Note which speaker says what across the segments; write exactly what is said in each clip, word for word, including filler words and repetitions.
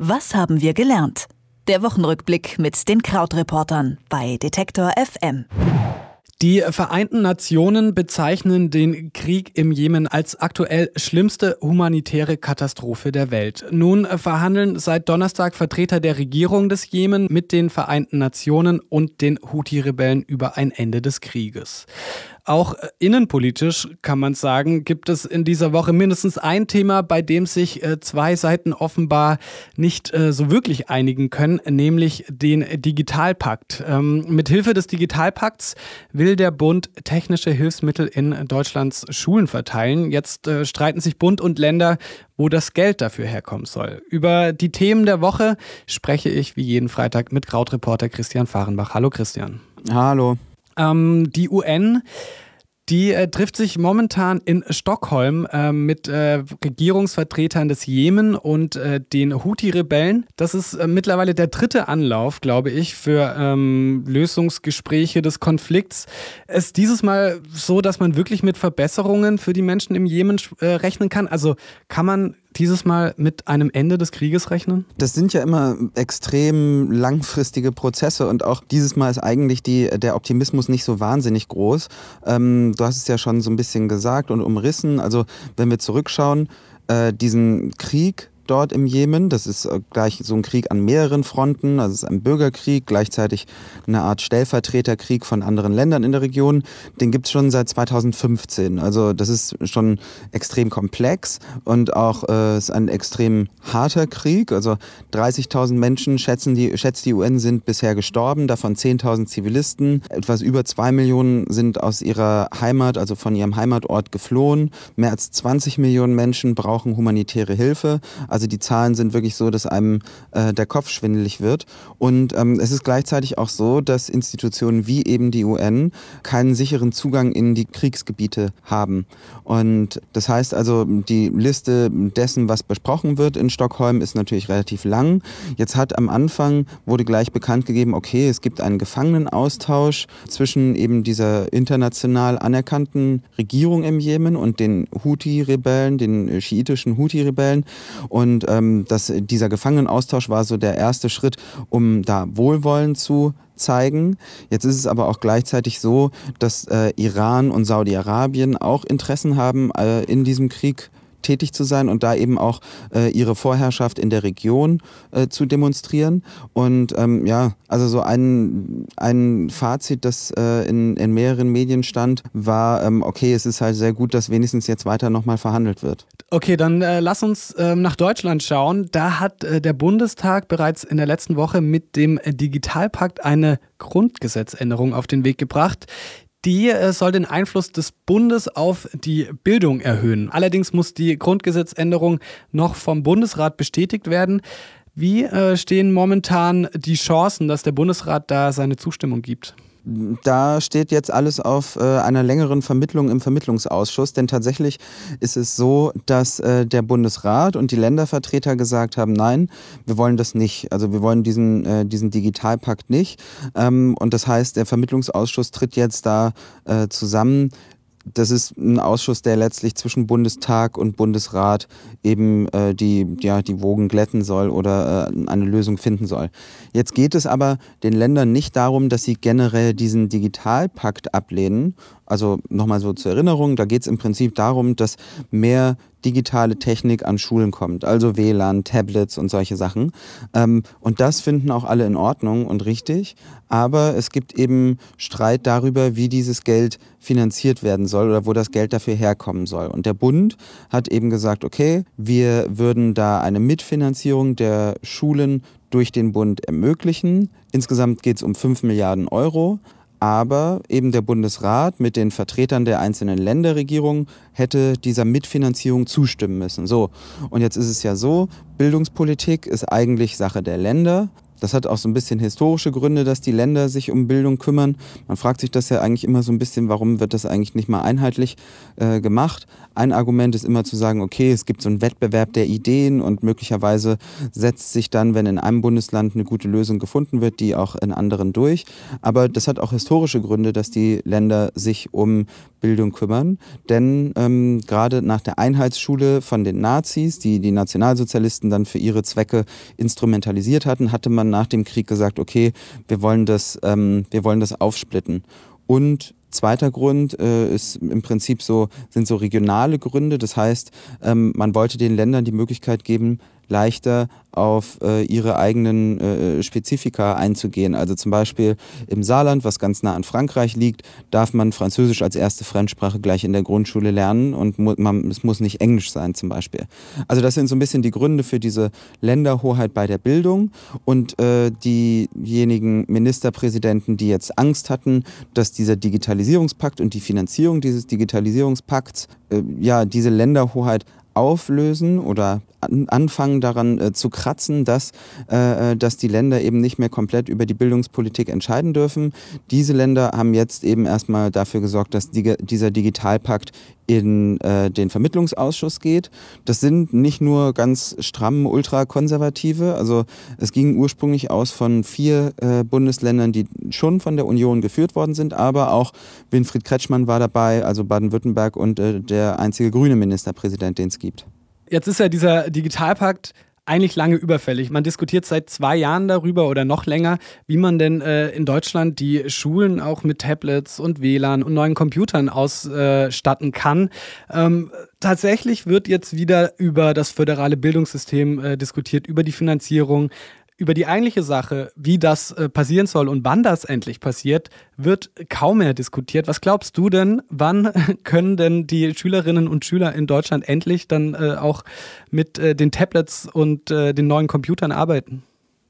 Speaker 1: Was haben wir gelernt? Der Wochenrückblick mit den Krautreportern bei Detektor F M.
Speaker 2: Die Vereinten Nationen bezeichnen den Krieg im Jemen als aktuell schlimmste humanitäre Katastrophe der Welt. Nun verhandeln seit Donnerstag Vertreter der Regierung des Jemen mit den Vereinten Nationen und den Houthi-Rebellen über ein Ende des Krieges. Auch innenpolitisch, kann man sagen, gibt es in dieser Woche mindestens ein Thema, bei dem sich äh, zwei Seiten offenbar nicht äh, so wirklich einigen können, nämlich den Digitalpakt. Ähm, mit Hilfe des Digitalpakts will der Bund technische Hilfsmittel in Deutschlands Schulen verteilen. Jetzt äh, streiten sich Bund und Länder, wo das Geld dafür herkommen soll. Über die Themen der Woche spreche ich wie jeden Freitag mit Krautreporter Christian Fahrenbach. Hallo Christian.
Speaker 3: Hallo.
Speaker 2: Ähm, die U N, die äh, trifft sich momentan in Stockholm äh, mit äh, Regierungsvertretern des Jemen und äh, den Houthi-Rebellen. Das ist äh, mittlerweile der dritte Anlauf, glaube ich, für ähm, Lösungsgespräche des Konflikts. Es ist dieses Mal so, dass man wirklich mit Verbesserungen für die Menschen im Jemen äh, rechnen kann. Also kann man dieses Mal mit einem Ende des Krieges rechnen?
Speaker 3: Das sind ja immer extrem langfristige Prozesse und auch dieses Mal ist eigentlich die, der Optimismus nicht so wahnsinnig groß. Ähm, du hast es ja schon so ein bisschen gesagt und umrissen. Also wenn wir zurückschauen, äh, diesen Krieg dort im Jemen, das ist gleich so ein Krieg an mehreren Fronten, also es ist ein Bürgerkrieg, gleichzeitig eine Art Stellvertreterkrieg von anderen Ländern in der Region, den gibt es schon seit zweitausendfünfzehn, also das ist schon extrem komplex und auch äh, ist ein extrem harter Krieg, also dreißigtausend Menschen schätzen die, schätzt die U N sind bisher gestorben, davon zehntausend Zivilisten, etwas über zwei Millionen sind aus ihrer Heimat, also von ihrem Heimatort geflohen, mehr als zwanzig Millionen Menschen brauchen humanitäre Hilfe. Also die Zahlen sind wirklich so, dass einem äh, der Kopf schwindelig wird. Und ähm, es ist gleichzeitig auch so, dass Institutionen wie eben die U N keinen sicheren Zugang in die Kriegsgebiete haben. Und das heißt also, die Liste dessen, was besprochen wird in Stockholm, ist natürlich relativ lang. Jetzt hat am Anfang, wurde gleich bekannt gegeben, okay, es gibt einen Gefangenenaustausch zwischen eben dieser international anerkannten Regierung im Jemen und den Houthi-Rebellen, den schiitischen Houthi-Rebellen. Und ähm, das, dieser Gefangenenaustausch war so der erste Schritt, um da Wohlwollen zu zeigen. Jetzt ist es aber auch gleichzeitig so, dass äh, Iran und Saudi-Arabien auch Interessen haben, äh, in diesem Krieg tätig zu sein und da eben auch äh, ihre Vorherrschaft in der Region äh, zu demonstrieren. Und ähm, ja, also so ein, ein Fazit, das äh, in, in mehreren Medien stand, war, ähm, okay, es ist halt sehr gut, dass wenigstens jetzt weiter nochmal verhandelt wird.
Speaker 2: Okay, dann äh, lass uns äh, nach Deutschland schauen. Da hat äh, der Bundestag bereits in der letzten Woche mit dem äh, Digitalpakt eine Grundgesetzänderung auf den Weg gebracht. Die äh, soll den Einfluss des Bundes auf die Bildung erhöhen. Allerdings muss die Grundgesetzänderung noch vom Bundesrat bestätigt werden. Wie äh, stehen momentan die Chancen, dass der Bundesrat da seine Zustimmung gibt?
Speaker 3: Da steht jetzt alles auf äh, einer längeren Vermittlung im Vermittlungsausschuss, denn tatsächlich ist es so, dass äh, der Bundesrat und die Ländervertreter gesagt haben, nein, wir wollen das nicht. Also wir wollen diesen, äh, diesen Digitalpakt nicht. Ähm, und das heißt, der Vermittlungsausschuss tritt jetzt da äh, zusammen. Das ist ein Ausschuss, der letztlich zwischen Bundestag und Bundesrat eben äh, die, ja, die Wogen glätten soll oder äh, eine Lösung finden soll. Jetzt geht es aber den Ländern nicht darum, dass sie generell diesen Digitalpakt ablehnen. Also nochmal so zur Erinnerung, da geht es im Prinzip darum, dass mehr digitale Technik an Schulen kommt, also W L A N, Tablets und solche Sachen. Ähm, und das finden auch alle in Ordnung und richtig, aber es gibt eben Streit darüber, wie dieses Geld finanziert werden soll oder wo das Geld dafür herkommen soll. Und der Bund hat eben gesagt, okay, wir würden da eine Mitfinanzierung der Schulen durch den Bund ermöglichen. Insgesamt geht es um fünf Milliarden Euro. Aber eben der Bundesrat mit den Vertretern der einzelnen Länderregierungen hätte dieser Mitfinanzierung zustimmen müssen. So, und jetzt ist es ja so, Bildungspolitik ist eigentlich Sache der Länder. Das hat auch so ein bisschen historische Gründe, dass die Länder sich um Bildung kümmern. Man fragt sich das ja eigentlich immer so ein bisschen, warum wird das eigentlich nicht mal einheitlich äh, gemacht? Ein Argument ist immer zu sagen, okay, es gibt so einen Wettbewerb der Ideen und möglicherweise setzt sich dann, wenn in einem Bundesland eine gute Lösung gefunden wird, die auch in anderen durch. Aber das hat auch historische Gründe, dass die Länder sich um Bildung kümmern. Denn ähm, gerade nach der Einheitsschule von den Nazis, die die Nationalsozialisten dann für ihre Zwecke instrumentalisiert hatten, hatte man nach dem Krieg gesagt, okay, wir wollen das, ähm, wir wollen das aufsplitten. Und zweiter Grund äh, ist im Prinzip so, sind so regionale Gründe. Das heißt, ähm, man wollte den Ländern die Möglichkeit geben, leichter auf äh, ihre eigenen äh, Spezifika einzugehen. Also zum Beispiel im Saarland, was ganz nah an Frankreich liegt, darf man Französisch als erste Fremdsprache gleich in der Grundschule lernen und mu- man, es muss nicht Englisch sein zum Beispiel. Also das sind so ein bisschen die Gründe für diese Länderhoheit bei der Bildung und äh, diejenigen Ministerpräsidenten, die jetzt Angst hatten, dass dieser Digitalisierungspakt und die Finanzierung dieses Digitalisierungspakts äh, ja diese Länderhoheit auflösen oder an, anfangen daran äh, zu kratzen, dass, äh, dass die Länder eben nicht mehr komplett über die Bildungspolitik entscheiden dürfen. Diese Länder haben jetzt eben erstmal dafür gesorgt, dass die, dieser Digitalpakt in äh, den Vermittlungsausschuss geht. Das sind nicht nur ganz stramm ultrakonservative, also es ging ursprünglich aus von vier äh, Bundesländern, die schon von der Union geführt worden sind, aber auch Winfried Kretschmann war dabei, also Baden-Württemberg und äh, der einzige grüne Ministerpräsident, den es gibt.
Speaker 2: Jetzt ist ja dieser Digitalpakt eigentlich lange überfällig. Man diskutiert seit zwei Jahren darüber oder noch länger, wie man denn äh, in Deutschland die Schulen auch mit Tablets und W L A N und neuen Computern ausstatten kann. Ähm, tatsächlich wird jetzt wieder über das föderale Bildungssystem äh, diskutiert, über die Finanzierung. Über die eigentliche Sache, wie das äh, passieren soll und wann das endlich passiert, wird kaum mehr diskutiert. Was glaubst du denn, wann können denn die Schülerinnen und Schüler in Deutschland endlich dann äh, auch mit äh, den Tablets und äh, den neuen Computern arbeiten?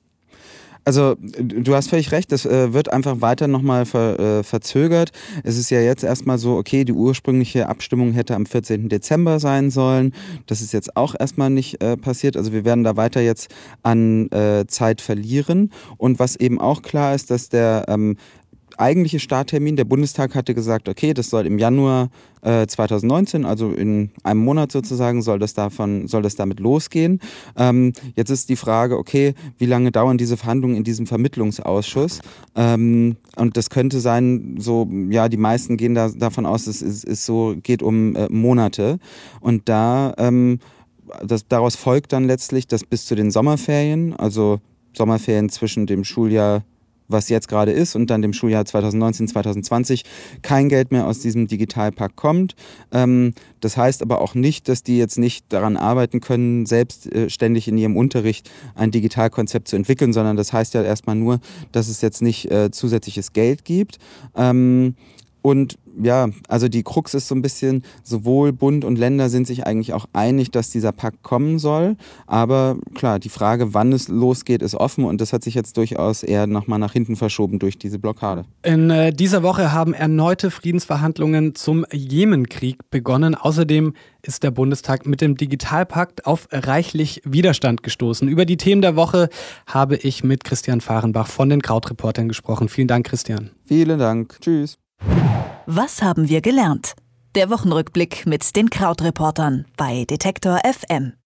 Speaker 3: Also du hast völlig recht, das äh, wird einfach weiter nochmal ver, äh, verzögert. Es ist ja jetzt erstmal so, okay, die ursprüngliche Abstimmung hätte am vierzehnten Dezember sein sollen. Das ist jetzt auch erstmal nicht äh, passiert. Also wir werden da weiter jetzt an äh, Zeit verlieren. Und was eben auch klar ist, dass der ähm, eigentliche Starttermin, der Bundestag hatte gesagt, okay, das soll im Januar äh, zweitausendneunzehn, also in einem Monat sozusagen, soll das davon, soll das damit losgehen. Ähm, jetzt ist die Frage, okay, wie lange dauern diese Verhandlungen in diesem Vermittlungsausschuss? Ähm, und das könnte sein, so, ja, die meisten gehen da davon aus, es ist, ist so, geht um äh, Monate. Und da, ähm, das, daraus folgt dann letztlich, dass bis zu den Sommerferien, also Sommerferien zwischen dem Schuljahr, was jetzt gerade ist, und dann dem Schuljahr zweitausendneunzehn zweitausendzwanzig kein Geld mehr aus diesem Digitalpakt kommt. Ähm, das heißt aber auch nicht, dass die jetzt nicht daran arbeiten können, selbstständig in ihrem Unterricht ein Digitalkonzept zu entwickeln, sondern das heißt ja erstmal nur, dass es jetzt nicht äh, zusätzliches Geld gibt. Ähm, Und ja, also die Krux ist so ein bisschen, sowohl Bund und Länder sind sich eigentlich auch einig, dass dieser Pakt kommen soll. Aber klar, die Frage, wann es losgeht, ist offen und das hat sich jetzt durchaus eher nochmal nach hinten verschoben durch diese Blockade.
Speaker 2: In äh, dieser Woche haben erneute Friedensverhandlungen zum Jemenkrieg begonnen. Außerdem ist der Bundestag mit dem Digitalpakt auf reichlich Widerstand gestoßen. Über die Themen der Woche habe ich mit Christian Fahrenbach von den Krautreportern gesprochen. Vielen Dank, Christian.
Speaker 3: Vielen Dank. Tschüss.
Speaker 1: Was haben wir gelernt? Der Wochenrückblick mit den Krautreportern bei Detektor F M.